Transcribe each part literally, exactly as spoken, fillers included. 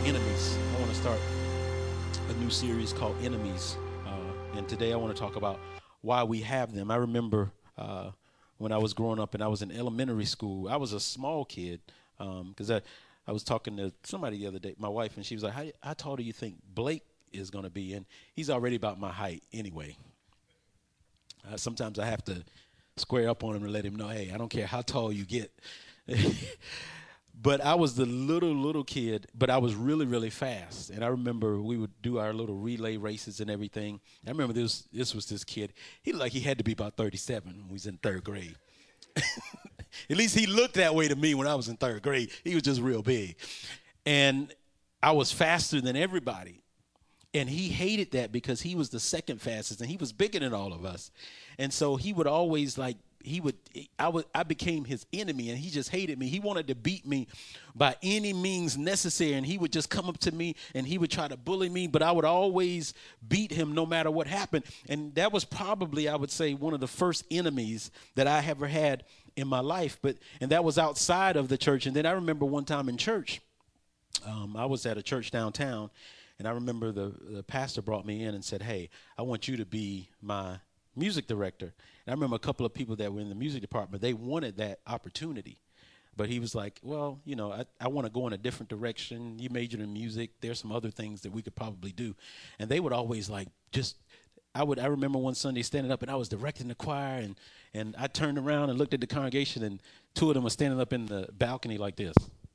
enemies. I want to start a new series called Enemies. Uh, and today I want to talk about why we have them. I remember uh, when I was growing up and I was in elementary school, I was a small kid because um, I, I was talking to somebody the other day, my wife, and she was like, how, how tall do you think Blake is going to be? And he's already about my height anyway. Uh, sometimes I have to square up on him and let him know, hey, I don't care how tall you get. But I was the little, little kid, but I was really, really fast. And I remember we would do our little relay races and everything. I remember this this was this kid. He looked like he had to be about thirty-seven when he was in third grade. At least he looked that way to me when I was in third grade. He was just real big. And I was faster than everybody. And he hated that because he was the second fastest, and he was bigger than all of us. And so he would always like, he would, I would, I became his enemy, and he just hated me. He wanted to beat me by any means necessary, and he would just come up to me and he would try to bully me, but I would always beat him no matter what happened. And that was probably, I would say, one of the first enemies that I ever had in my life. But, and that was outside of the church. And then I remember one time in church, um, I was at a church downtown, and I remember the, the pastor brought me in and said, hey, I want you to be my music director. And I remember a couple of people that were in the music department, they wanted that opportunity. But he was like, well, you know, I, I want to go in a different direction. You majored in music. There's some other things that we could probably do. And they would always like just, I would, I remember one Sunday standing up and I was directing the choir, and, and I turned around and looked at the congregation, and two of them were standing up in the balcony like this.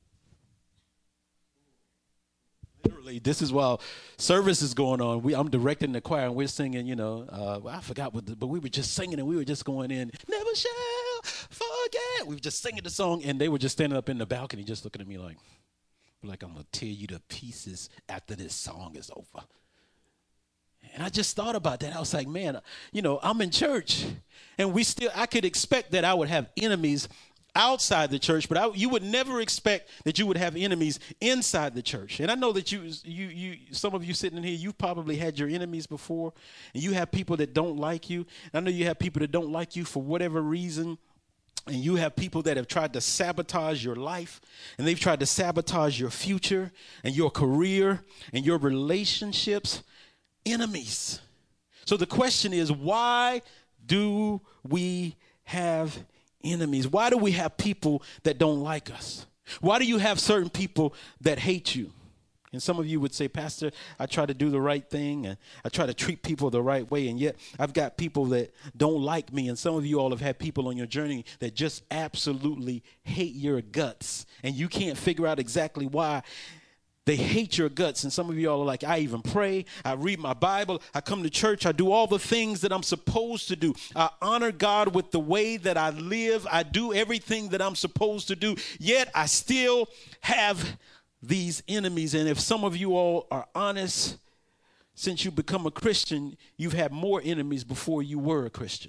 Literally, this is while service is going on. We, I'm directing the choir, and we're singing, you know, uh, I forgot what, the, but we were just singing, and we were just going in, never shall forget. We were just singing the song, and they were just standing up in the balcony just looking at me like, like I'm going to tear you to pieces after this song is over. And I just thought about that. I was like, man, you know, I'm in church, and we still, I could expect that I would have enemies outside the church, but I, you would never expect that you would have enemies inside the church. And I know that you, you, you, some of you sitting in here, you've probably had your enemies before, and you have people that don't like you. I know you have people that don't like you for whatever reason, and you have people that have tried to sabotage your life, and they've tried to sabotage your future and your career and your relationships. Enemies. So the question is, why do we have enemies? Why do we have people that don't like us? Why do you have certain people that hate you? And some of you would say, Pastor, I try to do the right thing, and I try to treat people the right way, and yet I've got people that don't like me. And some of you all have had people on your journey that just absolutely hate your guts, and you can't figure out exactly why. They hate your guts. And some of you all are like, I even pray, I read my Bible, I come to church, I do all the things that I'm supposed to do. I honor God with the way that I live. I do everything that I'm supposed to do. Yet I still have these enemies. And if some of you all are honest, since you become a Christian, you've had more enemies before you were a Christian.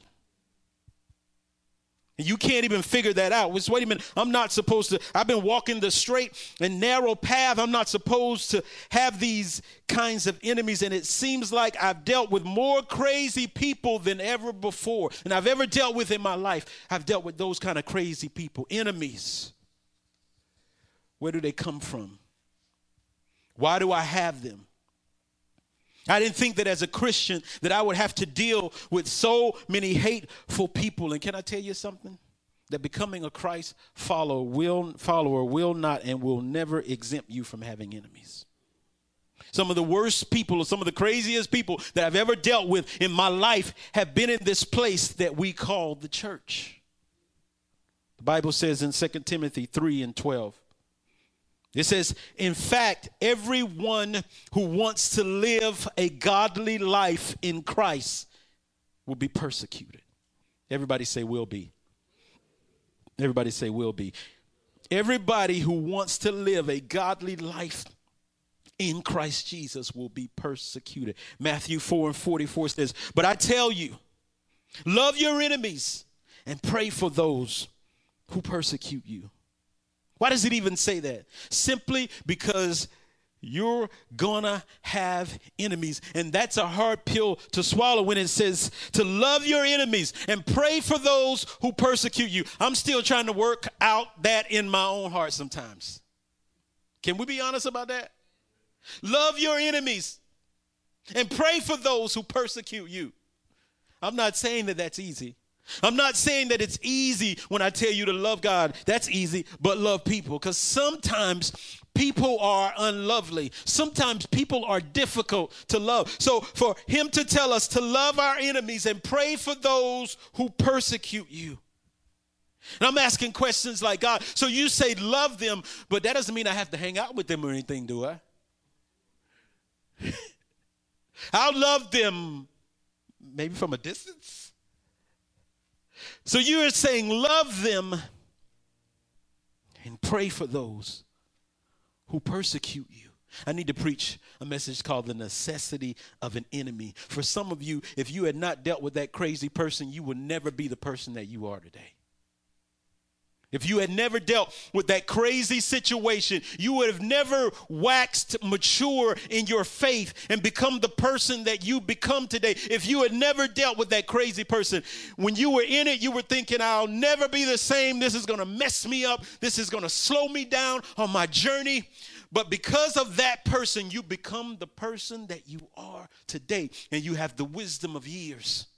And you can't even figure that out. Wait a minute, I'm not supposed to, I've been walking the straight and narrow path. I'm not supposed to have these kinds of enemies. And it seems like I've dealt with more crazy people than ever before. And I've ever dealt with in my life. I've dealt with those kind of crazy people, enemies. Where do they come from? Why do I have them? I didn't think that as a Christian that I would have to deal with so many hateful people. And can I tell you something? That becoming a Christ follower will, follower will not and will never exempt you from having enemies. Some of the worst people or some of the craziest people that I've ever dealt with in my life have been in this place that we call the church. The Bible says in Second Timothy three and twelve. It says, in fact, everyone who wants to live a godly life in Christ will be persecuted. Everybody say will be. Everybody say will be. Everybody who wants to live a godly life in Christ Jesus will be persecuted. Matthew four and forty-four says, but I tell you, love your enemies and pray for those who persecute you. Why does it even say that? Simply because you're gonna have enemies. And that's a hard pill to swallow when it says to love your enemies and pray for those who persecute you. I'm still trying to work out that in my own heart sometimes. Can we be honest about that? Love your enemies and pray for those who persecute you. I'm not saying that that's easy. I'm not saying that it's easy when I tell you to love God. That's easy, but love people. Because sometimes people are unlovely. Sometimes people are difficult to love. So for him to tell us to love our enemies and pray for those who persecute you. And I'm asking questions like, God, so you say love them, but that doesn't mean I have to hang out with them or anything, do I? I'll love them maybe from a distance. So you are saying love them and pray for those who persecute you. I need to preach a message called the necessity of an enemy. For some of you, if you had not dealt with that crazy person, you would never be the person that you are today. If you had never dealt with that crazy situation, you would have never waxed mature in your faith and become the person that you become today. If you had never dealt with that crazy person, when you were in it, you were thinking, I'll never be the same. This is going to mess me up. This is going to slow me down on my journey. But because of that person, you become the person that you are today, and you have the wisdom of years.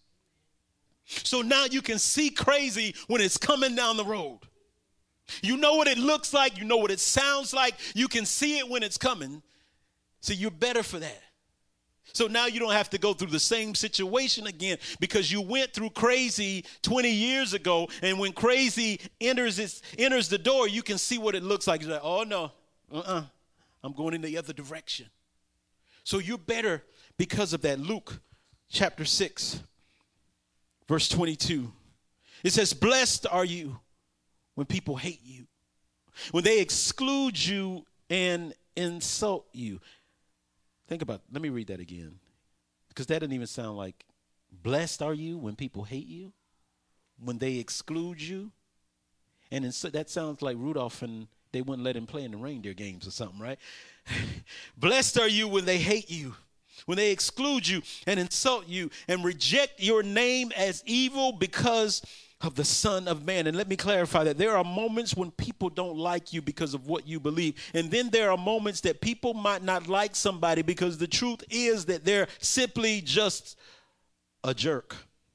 So now you can see crazy when it's coming down the road. You know what it looks like. You know what it sounds like. You can see it when it's coming. So you're better for that. So now you don't have to go through the same situation again because you went through crazy twenty years ago. And when crazy enters its, enters the door, you can see what it looks like. You're like, oh, no, uh-uh. I'm going in the other direction. So you're better because of that. Luke chapter six, verse twenty-two. It says, blessed are you when people hate you, when they exclude you and insult you. Think about it. Let me read that again, because that doesn't even sound like, blessed are you when people hate you, when they exclude you. And ins- that sounds like Rudolph and they wouldn't let him play in the reindeer games or something, right? Blessed are you when they hate you, when they exclude you and insult you and reject your name as evil because of the Son of Man. And let me clarify that there are moments when people don't like you because of what you believe. And then there are moments that people might not like somebody because the truth is that they're simply just a jerk.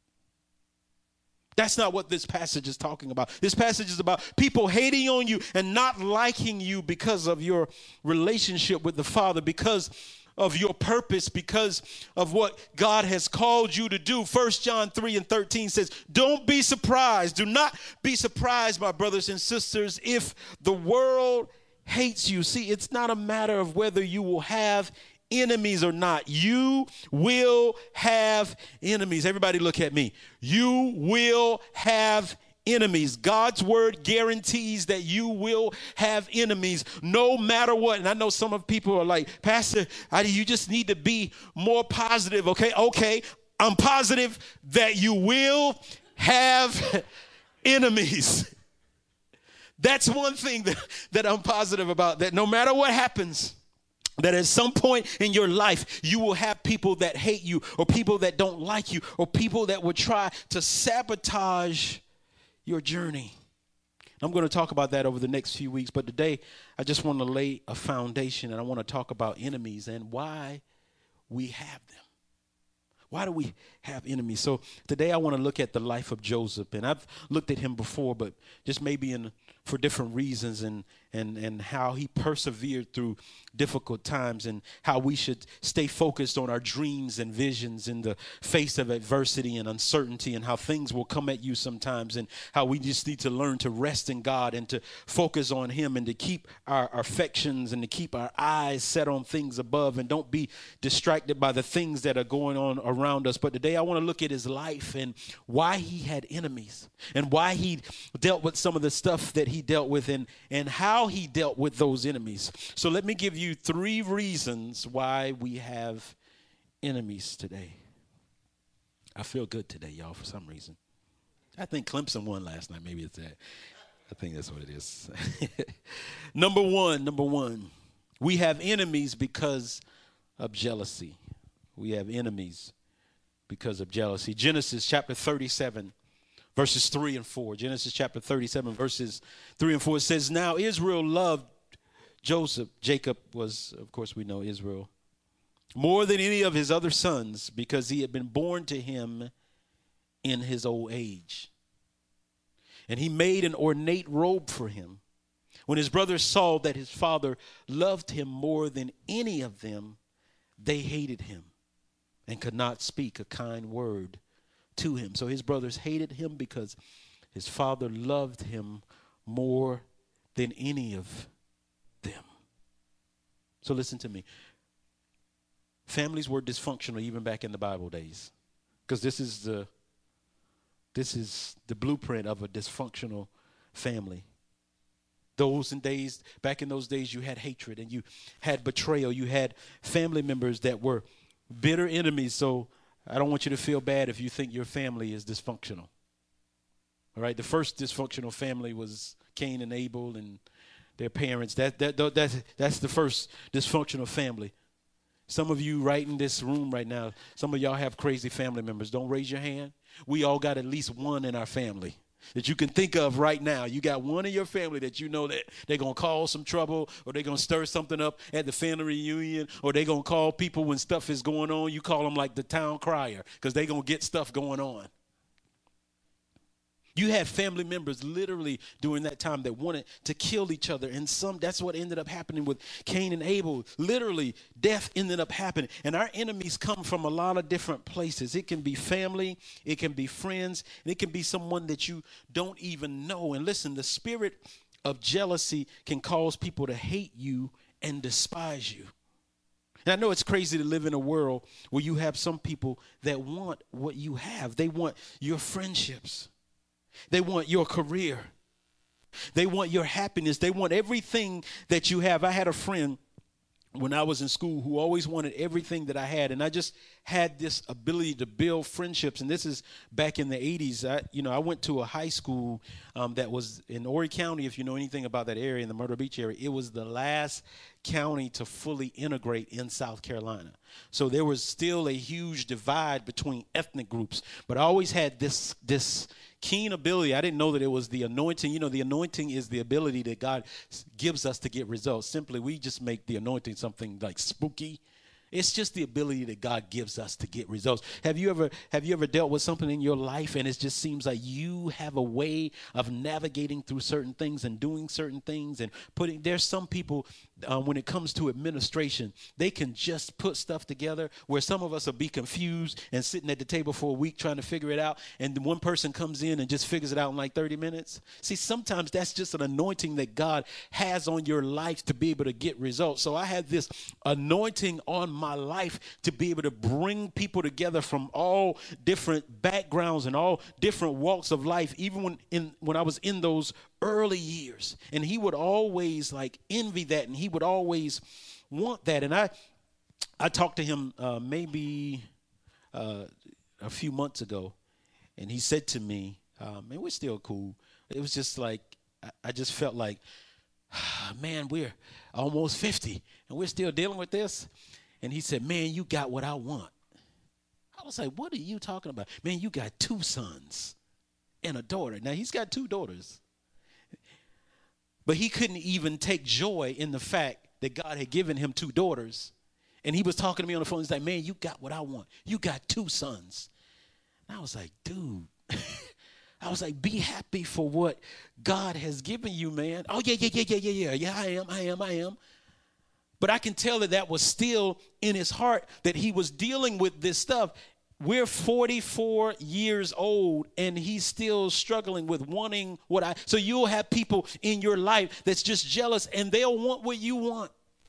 That's not what this passage is talking about. This passage is about people hating on you and not liking you because of your relationship with the Father, because of your purpose, because of what God has called you to do. First John three and thirteen says, don't be surprised. Do not be surprised, my brothers and sisters, if the world hates you. See, it's not a matter of whether you will have enemies or not. You will have enemies. Everybody look at me. You will have enemies. God's word guarantees that you will have enemies no matter what. And I know some of people are like, Pastor, I, you just need to be more positive. Okay, okay. I'm positive that you will have enemies. That's one thing that, that I'm positive about, that no matter what happens, that at some point in your life, you will have people that hate you, or people that don't like you, or people that will try to sabotage your journey. I'm going to talk about that over the next few weeks. But today, I just want to lay a foundation, and I want to talk about enemies and why we have them. Why do we have enemies? So today I want to look at the life of Joseph. And I've looked at him before, but just maybe in for different reasons, and and and how he persevered through difficult times, and how we should stay focused on our dreams and visions in the face of adversity and uncertainty, and how things will come at you sometimes, and how we just need to learn to rest in God and to focus on him, and to keep our affections and to keep our eyes set on things above, and don't be distracted by the things that are going on around us. But today I want to look at his life and why he had enemies, and why he dealt with some of the stuff that he dealt with, and, and how he dealt with those enemies. So let me give you three reasons why we have enemies today. I feel good today, y'all, for some reason. I think Clemson won last night. Maybe it's that. I think that's what it is. Number one, number one, we have enemies because of jealousy. We have enemies because of jealousy. Genesis chapter thirty-seven. Verses three and four. Genesis chapter thirty-seven, verses three and four. It says, now Israel loved Joseph, Jacob was, of course, we know Israel, more than any of his other sons because he had been born to him in his old age. And he made an ornate robe for him. When his brothers saw that his father loved him more than any of them, they hated him and could not speak a kind word to him. So his brothers hated him because his father loved him more than any of them. So listen to me. Families were dysfunctional even back in the Bible days, because this is the this is the blueprint of a dysfunctional family. Those in days, back in those days, you had hatred and you had betrayal. You had family members that were bitter enemies. So I don't want you to feel bad if you think your family is dysfunctional. All right. The first dysfunctional family was Cain and Abel and their parents. That that that that's the first dysfunctional family. Some of you right in this room right now, some of y'all have crazy family members. Don't raise your hand. We all got at least one in our family that you can think of right now. You got one in your family that you know that they're going to cause some trouble, or they're going to stir something up at the family reunion, or they're going to call people when stuff is going on. You call them like the town crier because they're going to get stuff going on. You had family members literally during that time that wanted to kill each other. And some, that's what ended up happening with Cain and Abel. Literally, death ended up happening. And our enemies come from a lot of different places. It can be family, it can be friends, and it can be someone that you don't even know. And listen, the spirit of jealousy can cause people to hate you and despise you. And I know it's crazy to live in a world where you have some people that want what you have. They want your friendships. They want your career. They want your happiness. They want everything that you have. I had a friend when I was in school who always wanted everything that I had. And I just had this ability to build friendships. And this is back in the eighties. I, you know, I went to a high school um, that was in Horry County. If you know anything about that area, in the Myrtle Beach area, it was the last county to fully integrate in South Carolina. So there was still a huge divide between ethnic groups. But I always had this, this keen ability. I didn't know that it was the anointing. You know, the anointing is the ability that God gives us to get results. Simply, we just make the anointing something like spooky. It's just the ability that God gives us to get results. Have you ever have you ever dealt with something in your life and it just seems like you have a way of navigating through certain things and doing certain things and putting, there's some people um, when it comes to administration, they can just put stuff together where some of us will be confused and sitting at the table for a week trying to figure it out. And one person comes in and just figures it out in like thirty minutes. See, sometimes that's just an anointing that God has on your life to be able to get results. So I had this anointing on my my life to be able to bring people together from all different backgrounds and all different walks of life, even when in when I was in those early years. And he would always like envy that, and he would always want that. And I I talked to him uh, maybe uh, a few months ago, and he said to me, um, and we're still cool. It was just like I, I just felt like, man, we're almost fifty and we're still dealing with this. And he said, man, you got what I want. I was like, what are you talking about? Man, you got two sons and a daughter. Now, he's got two daughters. But he couldn't even take joy in the fact that God had given him two daughters. And he was talking to me on the phone. He's like, man, you got what I want. You got two sons. And I was like, dude. I was like, be happy for what God has given you, man. Oh, yeah, yeah, yeah, yeah, yeah, yeah. Yeah, I am, I am, I am. But I can tell that that was still in his heart, that he was dealing with this stuff. We're forty-four years old, and he's still struggling with wanting what I, so you'll have people in your life that's just jealous, and they'll want what you want.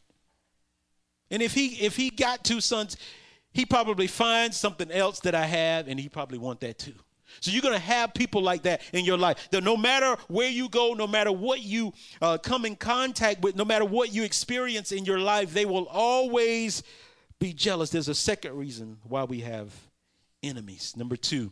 And if he, if he got two sons, he probably finds something else that I have, and he probably want that too. So you're going to have people like that in your life. That no matter where you go, no matter what you uh, come in contact with, no matter what you experience in your life, they will always be jealous. There's a second reason why we have enemies. Number two,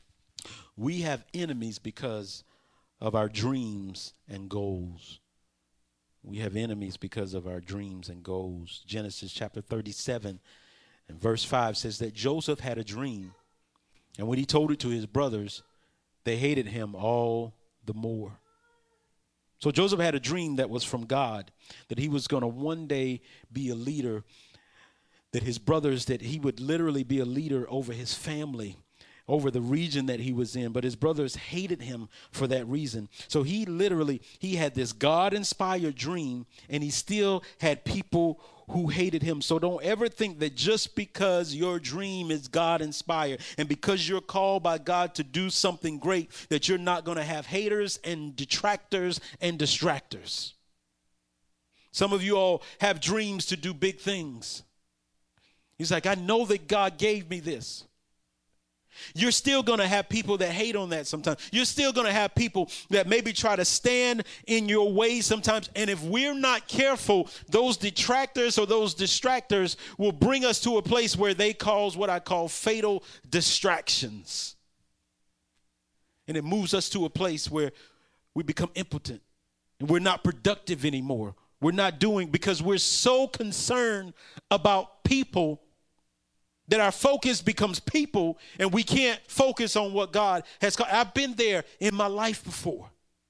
we have enemies because of our dreams and goals. We have enemies because of our dreams and goals. Genesis chapter thirty-seven and verse five says that Joseph had a dream. And when he told it to his brothers, they hated him all the more. So Joseph had a dream that was from God, that he was going to one day be a leader, that his brothers, that he would literally be a leader over his family, over the region that he was in. But his brothers hated him for that reason. So he literally, he had this God-inspired dream, and he still had people who hated him. So don't ever think that just because your dream is God-inspired and because you're called by God to do something great, that you're not going to have haters and detractors and distractors. Some of you all have dreams to do big things. He's like, I know that God gave me this. You're still going to have people that hate on that sometimes. You're still going to have people that maybe try to stand in your way sometimes. And if we're not careful, those detractors or those distractors will bring us to a place where they cause what I call fatal distractions. And it moves us to a place where we become impotent and we're not productive anymore. We're not doing, because we're so concerned about people that our focus becomes people, and we can't focus on what God has called. I've been there in my life before.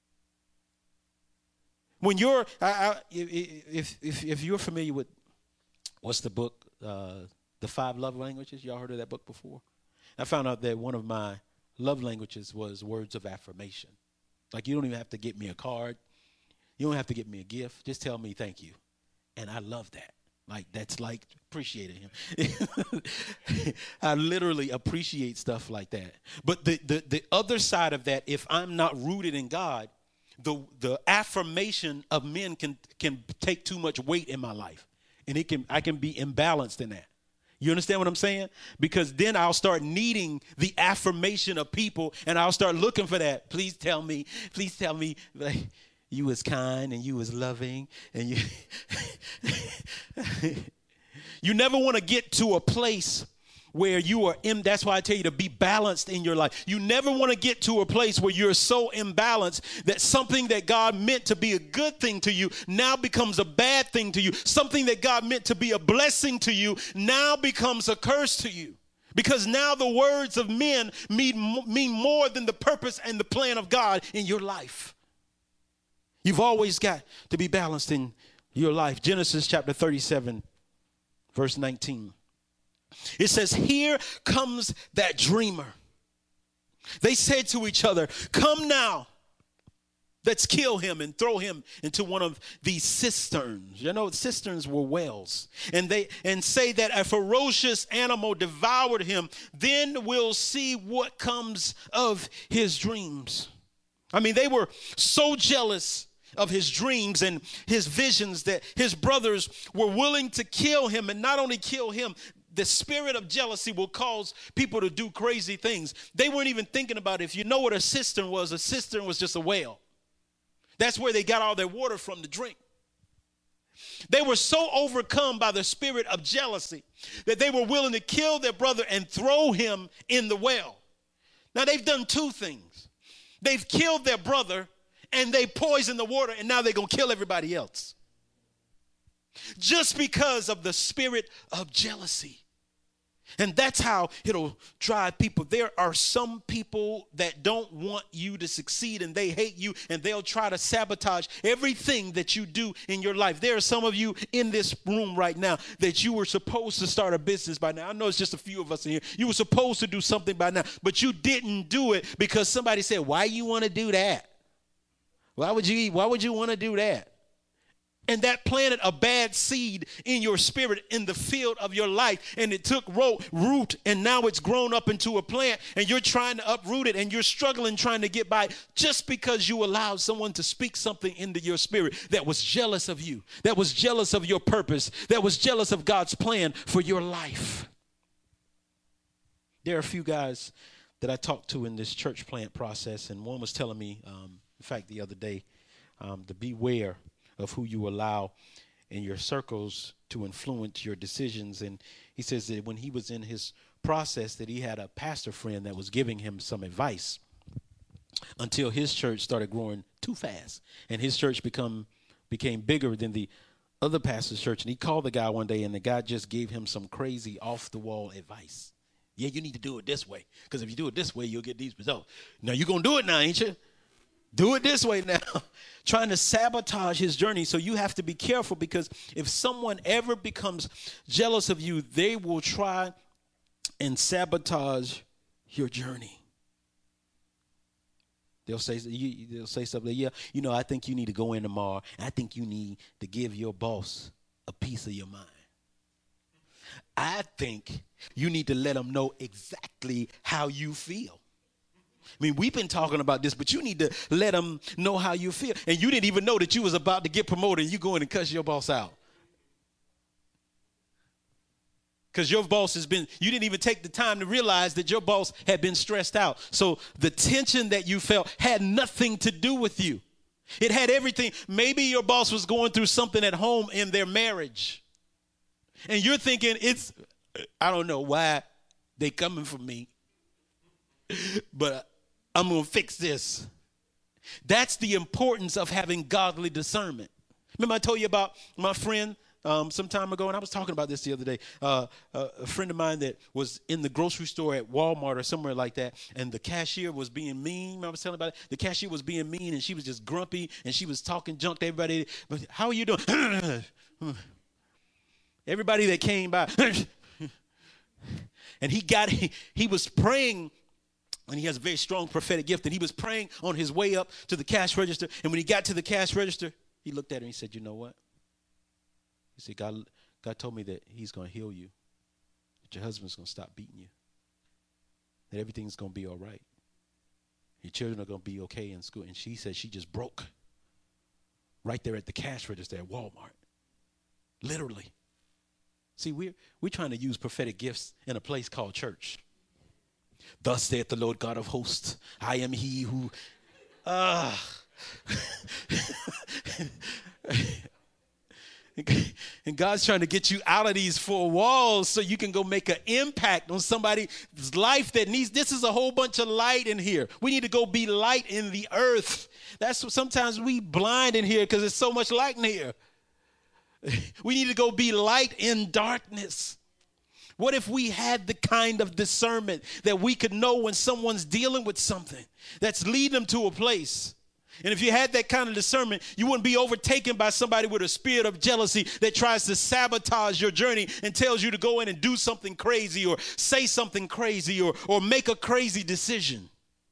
When you're, I, I, if, if if you're familiar with, what's the book, uh, The Five Love Languages? Y'all heard of that book before? I found out that one of my love languages was words of affirmation. Like, you don't even have to get me a card. You don't have to get me a gift. Just tell me thank you. And I love that. Like, that's like appreciating him. I literally appreciate stuff like that. But the, the, the other side of that, if I'm not rooted in God, the, the affirmation of men can, can take too much weight in my life. And it can I can be imbalanced in that. You understand what I'm saying? Because then I'll start needing the affirmation of people, and I'll start looking for that. Please tell me, please tell me. Like, you was kind and you was loving and you you never want to get to a place where you are in. That's why I tell you to be balanced in your life. You never want to get to a place where you're so imbalanced that something that God meant to be a good thing to you now becomes a bad thing to you. Something that God meant to be a blessing to you now becomes a curse to you. Because now the words of men mean, mean more than the purpose and the plan of God in your life. You've always got to be balanced in your life. Genesis chapter thirty-seven, verse nineteen. It says, here comes that dreamer. They said to each other, come now, let's kill him and throw him into one of these cisterns. You know, cisterns were wells. And they and say that a ferocious animal devoured him. Then we'll see what comes of his dreams. I mean, they were so jealous of his dreams and his visions that his brothers were willing to kill him. And not only kill him, the spirit of jealousy will cause people to do crazy things. They weren't even thinking about it. If you know what a cistern was, a cistern was just a well. That's where they got all their water from to drink. They were so overcome by the spirit of jealousy that they were willing to kill their brother and throw him in the well. Now, they've done two things. They've killed their brother and they poisoned the water, and now they're going to kill everybody else. Just because of the spirit of jealousy. And that's how it'll drive people. There are some people that don't want you to succeed, and they hate you, and they'll try to sabotage everything that you do in your life. There are some of you in this room right now that you were supposed to start a business by now. I know it's just a few of us in here. You were supposed to do something by now, but you didn't do it because somebody said, why you want to do that? Why would you, why would you want to do that? And that planted a bad seed in your spirit in the field of your life. And it took root, and now it's grown up into a plant, and you're trying to uproot it, and you're struggling trying to get by just because you allowed someone to speak something into your spirit that was jealous of you, that was jealous of your purpose, that was jealous of God's plan for your life. There are a few guys that I talked to in this church plant process, and one was telling me, um, in fact, the other day, um, to beware of who you allow in your circles to influence your decisions. And he says that when he was in his process, that he had a pastor friend that was giving him some advice until his church started growing too fast, and his church become became bigger than the other pastor's church. And he called the guy one day, and the guy just gave him some crazy off-the-wall advice. Yeah, you need to do it this way, because if you do it this way, you'll get these results. Now, you're going to do it now, ain't you? Do it this way now. Trying to sabotage his journey. So you have to be careful, because if someone ever becomes jealous of you, they will try and sabotage your journey. They'll say, they'll say something like, yeah, you know, I think you need to go in tomorrow. I think you need to give your boss a piece of your mind. I think you need to let them know exactly how you feel. I mean, we've been talking about this, but you need to let them know how you feel. And you didn't even know that you was about to get promoted, and you go in and cuss your boss out. Because your boss has been, you didn't even take the time to realize that your boss had been stressed out. So the tension that you felt had nothing to do with you. It had everything. Maybe your boss was going through something at home in their marriage. And you're thinking, it's, I don't know why they coming for me, but I'm going to fix this. That's the importance of having godly discernment. Remember I told you about my friend um, some time ago, and I was talking about this the other day. Uh, uh, a friend of mine that was in the grocery store at Walmart or somewhere like that, and the cashier was being mean. Remember I was telling about it? The cashier was being mean, and she was just grumpy, and she was talking junk to everybody. But how are you doing? Everybody that came by. And he got, he, he was praying. And he has a very strong prophetic gift. And he was praying on his way up to the cash register. And when he got to the cash register, he looked at her and he said, you know what? He said, God, God told me that he's going to heal you. That your husband's going to stop beating you. That everything's going to be all right. Your children are going to be okay in school. And she said she just broke right there at the cash register at Walmart. Literally. See, we're, we're trying to use prophetic gifts in a place called church. Thus saith the Lord God of hosts, I am he who, uh, and God's trying to get you out of these four walls so you can go make an impact on somebody's life that needs, this is a whole bunch of light in here. We need to go be light in the earth. That's what sometimes we blind in here because there's so much light in here. We need to go be light in darkness. What if we had the kind of discernment that we could know when someone's dealing with something that's leading them to a place? And if you had that kind of discernment, you wouldn't be overtaken by somebody with a spirit of jealousy that tries to sabotage your journey and tells you to go in and do something crazy or say something crazy or, or make a crazy decision.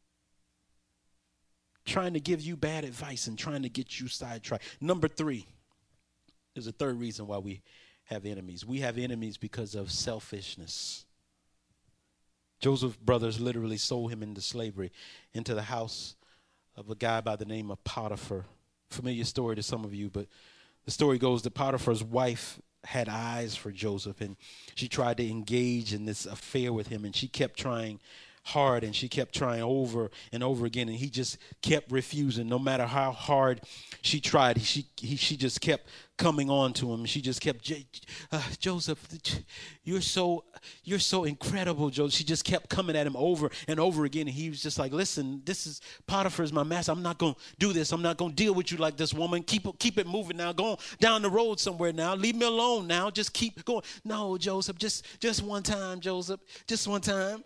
Trying to give you bad advice and trying to get you sidetracked. Number three, there's a third reason why we have enemies. We have enemies because of selfishness. Joseph's brothers literally sold him into slavery, into the house of a guy by the name of Potiphar. Familiar story to some of you, but the story goes that Potiphar's wife had eyes for Joseph, and she tried to engage in this affair with him, and she kept trying hard, and she kept trying over and over again, and he just kept refusing. No matter how hard she tried, she he, she just kept coming on to him. She just kept, uh, Joseph, you're so you're so incredible, Joseph. She just kept coming at him over and over again, and he was just like, listen, this is Potiphar's my master. I'm not going to do this. I'm not going to deal with you like this, woman. Keep keep it moving now. Go down the road somewhere now. Leave me alone now. Just keep going. No, Joseph, just just one time, Joseph. Just one time.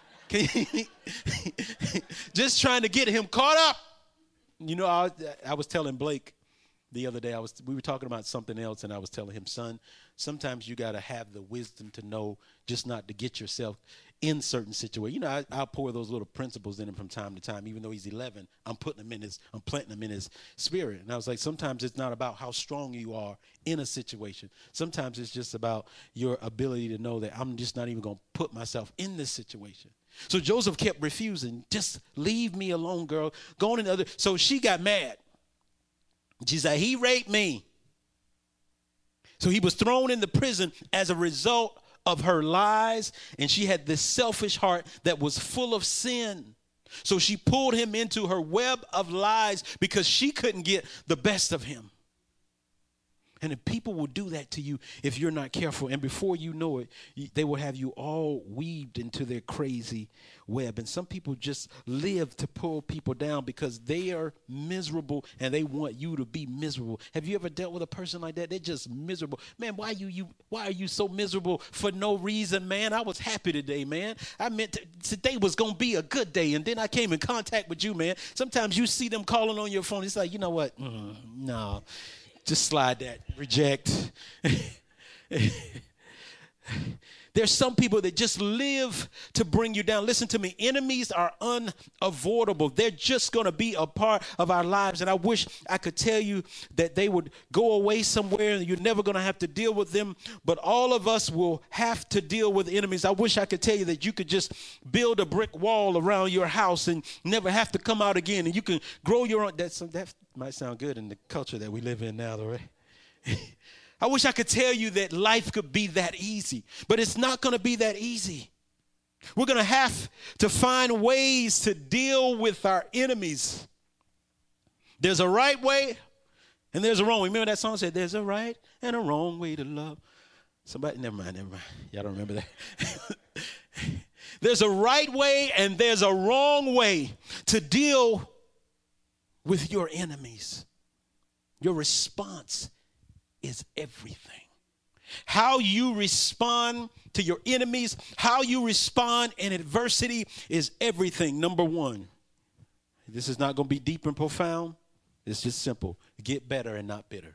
Just trying to get him caught up. You know, I, I was telling Blake the other day, I was we were talking about something else, and I was telling him, son, sometimes you got to have the wisdom to know just not to get yourself in certain situations. You know, I, I'll pour those little principles in him from time to time. Even though he's eleven, I'm putting him in his, I'm planting him in his spirit. And I was like, sometimes it's not about how strong you are in a situation. Sometimes it's just about your ability to know that I'm just not even going to put myself in this situation. So Joseph kept refusing. Just leave me alone, girl. Go on another. So she got mad. She said, he raped me. So he was thrown into prison as a result of her lies. And she had this selfish heart that was full of sin. So she pulled him into her web of lies because she couldn't get the best of him. And if people will do that to you if you're not careful. And before you know it, you, they will have you all weaved into their crazy web. And some people just live to pull people down because they are miserable and they want you to be miserable. Have you ever dealt with a person like that? They're just miserable. Man, why you you why are you so miserable for no reason, man? I was happy today, man. I meant to, today was going to be a good day. And then I came in contact with you, man. Sometimes you see them calling on your phone. It's like, you know what? Mm, no. Just slide that, reject. There's some people that just live to bring you down. Listen to me. Enemies are unavoidable. They're just going to be a part of our lives. And I wish I could tell you that they would go away somewhere and you're never going to have to deal with them. But all of us will have to deal with enemies. I wish I could tell you that you could just build a brick wall around your house and never have to come out again. And you can grow your own. That's, that might sound good in the culture that we live in now, though, right? I wish I could tell you that life could be that easy, but it's not going to be that easy. We're going to have to find ways to deal with our enemies. There's a right way and there's a wrong way. Remember that song said, there's a right and a wrong way to love. Somebody, never mind, never mind. Y'all don't remember that. There's a right way and there's a wrong way to deal with your enemies. Your response is everything. How you respond to your enemies, how you respond in adversity is everything. Number one, this is not going to be deep and profound. It's just simple. Get better and not bitter.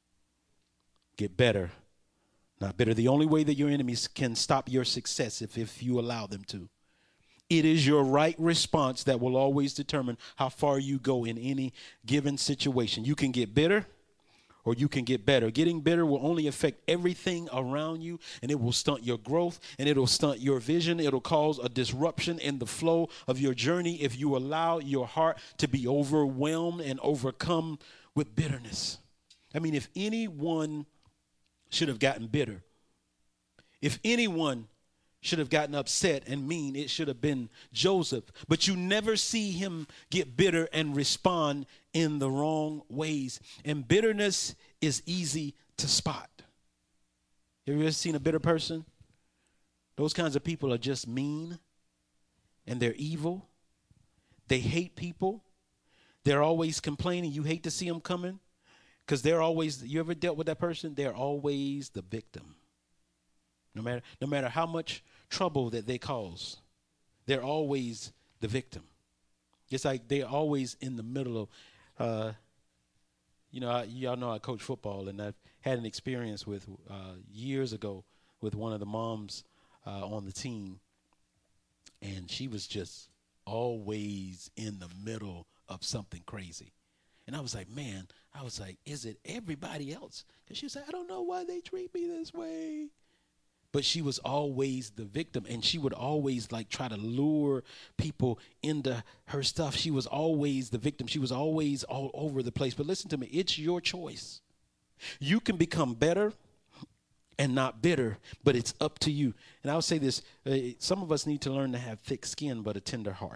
Get better, not bitter. The only way that your enemies can stop your success if, if you allow them to. It is your right response that will always determine how far you go in any given situation. You can get bitter or you can get better. Getting bitter will only affect everything around you, and it will stunt your growth, and it'll stunt your vision. It'll cause a disruption in the flow of your journey if you allow your heart to be overwhelmed and overcome with bitterness. I mean, if anyone should have gotten bitter, if anyone should have gotten upset and mean, it should have been Joseph. But you never see him get bitter and respond in the wrong ways. And bitterness is easy to spot. Have you ever seen a bitter person? Those kinds of people are just mean and they're evil. They hate people. They're always complaining. You hate to see them coming because they're always, you ever dealt with that person? They're always the victim. No matter, no matter how much trouble that they cause, they're always the victim. It's like they're always in the middle of, uh, you know, I, y'all know I coach football, and I've had an experience with uh, years ago with one of the moms uh, on the team, and she was just always in the middle of something crazy. And I was like, man, I was like, is it everybody else? Because she said, I don't know why they treat me this way. But she was always the victim, and she would always like try to lure people into her stuff. She was always the victim. She was always all over the place. But listen to me, it's your choice. You can become better and not bitter, but it's up to you. And I'll say this, uh, some of us need to learn to have thick skin but a tender heart.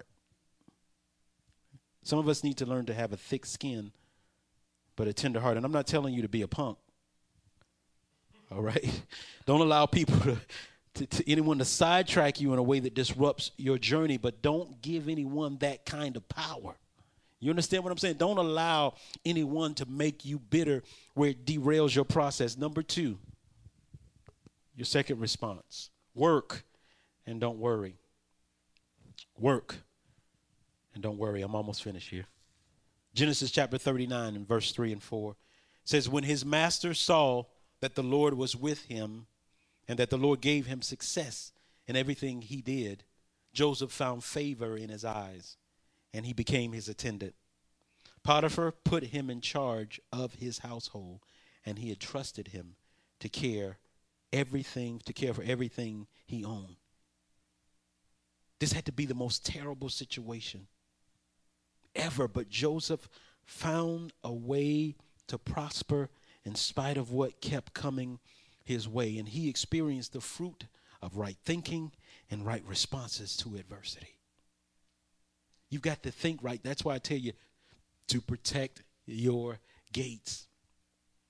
Some of us need to learn to have a thick skin but a tender heart. And I'm not telling you to be a punk. All right. Don't allow people to, to, to anyone to sidetrack you in a way that disrupts your journey, but don't give anyone that kind of power. You understand what I'm saying? Don't allow anyone to make you bitter where it derails your process. Number two, your second response, work and don't worry. Work and don't worry. I'm almost finished here. Genesis chapter thirty-nine and verse three and four says, when his master saw that the Lord was with him and that the Lord gave him success in everything he did, Joseph found favor in his eyes and he became his attendant. Potiphar put him in charge of his household, and he had trusted him to care everything, to care for everything he owned. This had to be the most terrible situation ever, but Joseph found a way to prosper in spite of what kept coming his way. And he experienced the fruit of right thinking and right responses to adversity. You've got to think right. That's why I tell you to protect your gates.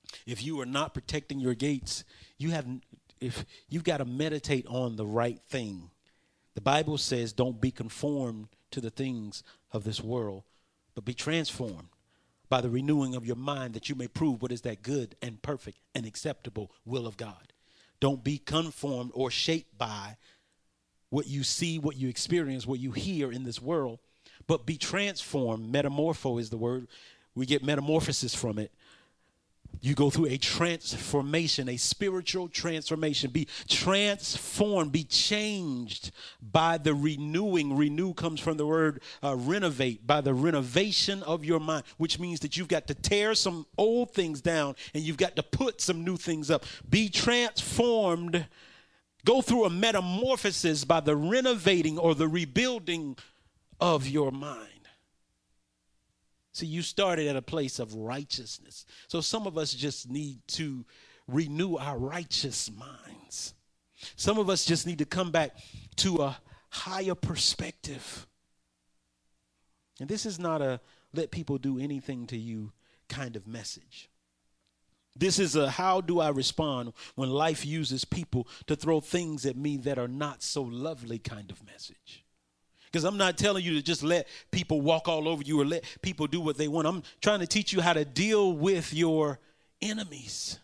If you are not protecting your gates, you have if you've got to meditate on the right thing. The Bible says, don't be conformed to the things of this world, but be transformed by the renewing of your mind, that you may prove what is that good and perfect and acceptable will of God. Don't be conformed or shaped by what you see, what you experience, what you hear in this world, but be transformed. Metamorpho is the word. We get metamorphosis from it. You go through a transformation, a spiritual transformation. Be transformed, be changed by the renewing. Renew comes from the word uh, renovate, by the renovation of your mind, which means that you've got to tear some old things down and you've got to put some new things up. Be transformed. Go through a metamorphosis by the renovating or the rebuilding of your mind. See, you started at a place of righteousness. So some of us just need to renew our righteous minds. Some of us just need to come back to a higher perspective. And this is not a let people do anything to you kind of message. This is a how do I respond when life uses people to throw things at me that are not so lovely kind of message. Because I'm not telling you to just let people walk all over you or let people do what they want. I'm trying to teach you how to deal with your enemies.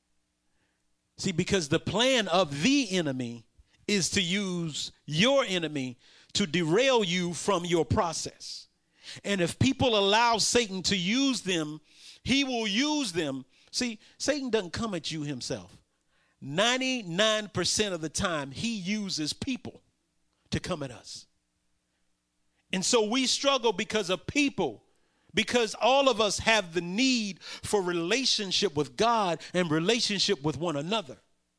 See, because the plan of the enemy is to use your enemy to derail you from your process. And if people allow Satan to use them, he will use them. See, Satan doesn't come at you himself. ninety-nine percent of the time, he uses people to come at us. And so we struggle because of people, because all of us have the need for relationship with God and relationship with one another.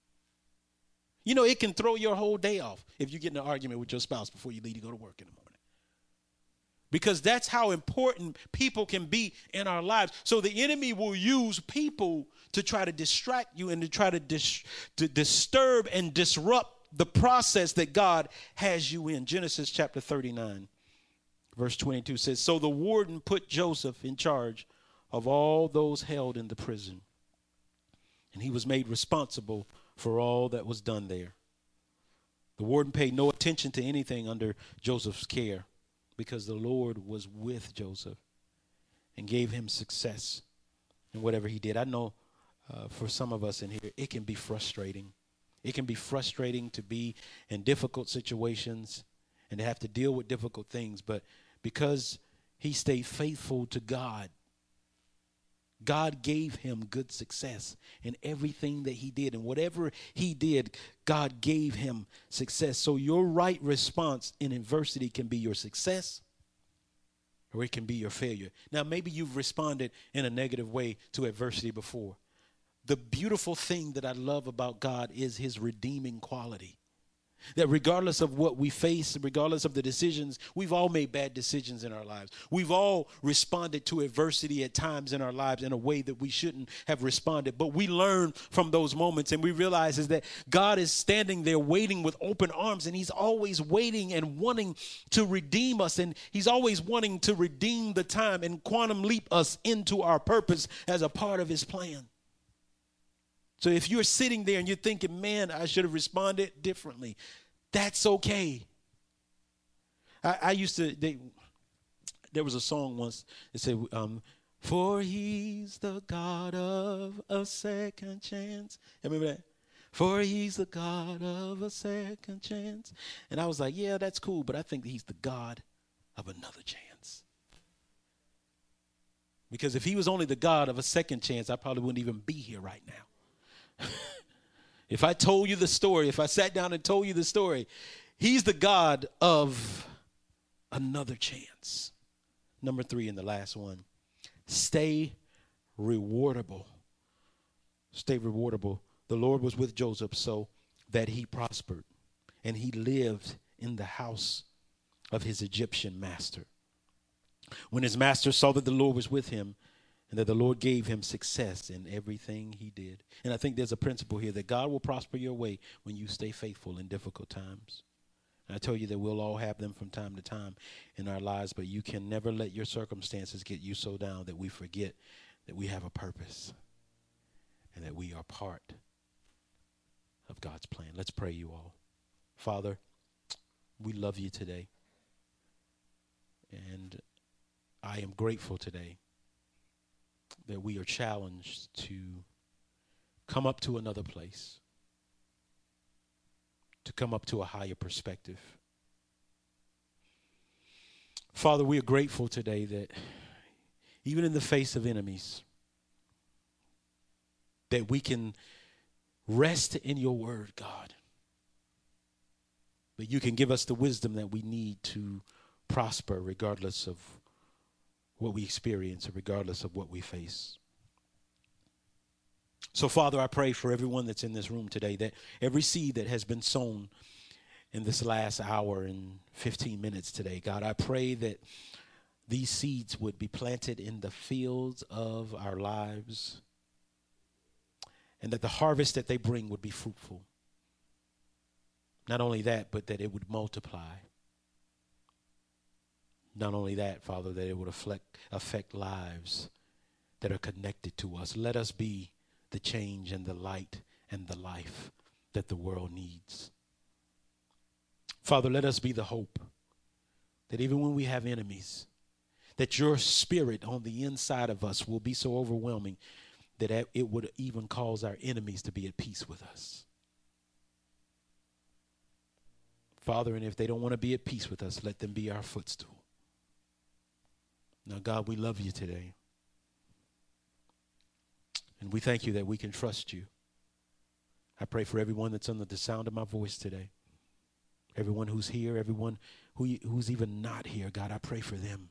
You know, it can throw your whole day off if you get in an argument with your spouse before you leave to go to work in the morning. Because that's how important people can be in our lives. So the enemy will use people to try to distract you and to try to, dis- to disturb and disrupt the process that God has you in. Genesis chapter thirty-nine. Verse twenty-two says, so the warden put Joseph in charge of all those held in the prison, and he was made responsible for all that was done there. The warden paid no attention to anything under Joseph's care because the Lord was with Joseph and gave him success in whatever he did. I know uh, for some of us in here, it can be frustrating. It can be frustrating to be in difficult situations and to have to deal with difficult things. But because he stayed faithful to God, God gave him good success in everything that he did. And whatever he did, God gave him success. So your right response in adversity can be your success or it can be your failure. Now, maybe you've responded in a negative way to adversity before. The beautiful thing that I love about God is his redeeming quality. That regardless of what we face, regardless of the decisions, we've all made bad decisions in our lives. We've all responded to adversity at times in our lives in a way that we shouldn't have responded. But we learn from those moments and we realize is that God is standing there waiting with open arms, and he's always waiting and wanting to redeem us. And he's always wanting to redeem the time and quantum leap us into our purpose as a part of his plan. So if you're sitting there and you're thinking, man, I should have responded differently, that's okay. I, I used to, they, there was a song once that said, um, for he's the God of a second chance. Remember that? For he's the God of a second chance. And I was like, yeah, that's cool, but I think he's the God of another chance. Because if he was only the God of a second chance, I probably wouldn't even be here right now. If I told you the story, if I sat down and told you the story, he's the God of another chance. Number three, and the last one, stay rewardable. Stay rewardable. The Lord was with Joseph so that he prospered, and he lived in the house of his Egyptian master. When his master saw that the Lord was with him, and that the Lord gave him success in everything he did. And I think there's a principle here that God will prosper your way when you stay faithful in difficult times. And I tell you that we'll all have them from time to time in our lives, but you can never let your circumstances get you so down that we forget that we have a purpose. and that we are part of God's plan. Let's pray, you all. Father, we love you today. And I am grateful today that we are challenged to come up to another place, to come up to a higher perspective. Father, we are grateful today that even in the face of enemies, that we can rest in your word, God. That you can give us the wisdom that we need to prosper regardless of what we experience or regardless of what we face. So, Father, I pray for everyone that's in this room today that every seed that has been sown in this last hour and fifteen minutes today, God, I pray that these seeds would be planted in the fields of our lives and that the harvest that they bring would be fruitful. Not only that, but that it would multiply. Not only that, Father, that it would affect, affect lives that are connected to us. Let us be the change and the light and the life that the world needs. Father, let us be the hope that even when we have enemies, that your spirit on the inside of us will be so overwhelming that it would even cause our enemies to be at peace with us. Father, and if they don't want to be at peace with us, let them be our footstool. Now, God, we love you today. And we thank you that we can trust you. I pray for everyone that's under the sound of my voice today. Everyone who's here, everyone who, who's even not here, God, I pray for them.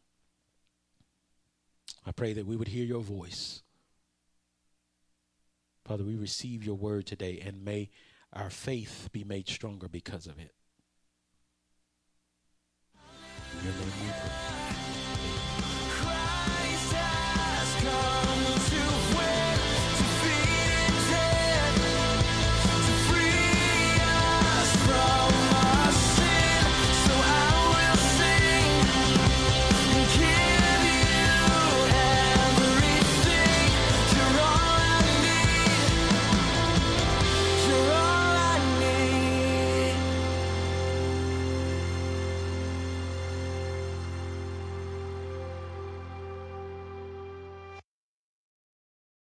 I pray that we would hear your voice. Father, we receive your word today, and may our faith be made stronger because of it. In your name we pray.